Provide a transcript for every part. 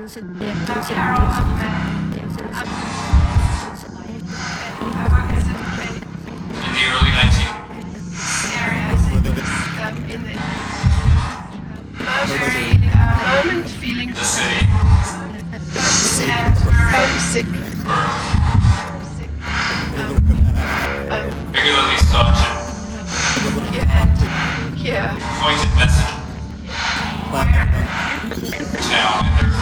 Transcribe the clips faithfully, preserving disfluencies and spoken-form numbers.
In the early nineteen moment feeling the city sick. regularly sought Yeah, yeah. pointed message town and their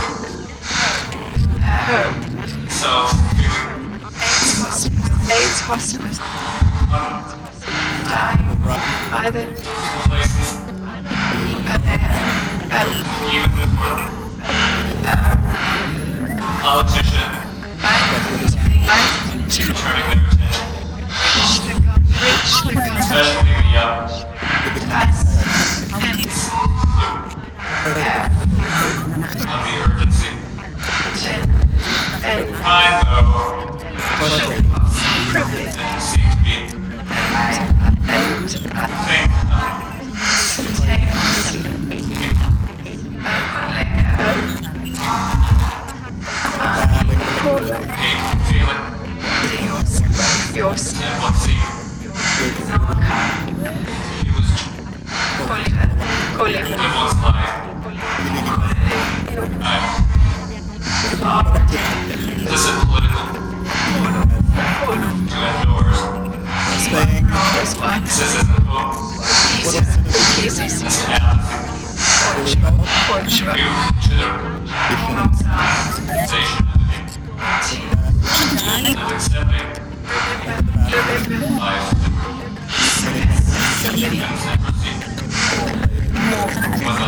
Home. so AIDS hospice. Dying. Either. places Um, even before politician turning their attention, rich the government. especially the young. Of the urgency. And Kind though, privilege. and seem to be And think hate, feeling, yours. and what seemed it was Colin. in one's life. I'm this is political to endorse. This isn't hope. This is apathy. Due to the sensation of accepting life and proceed. Was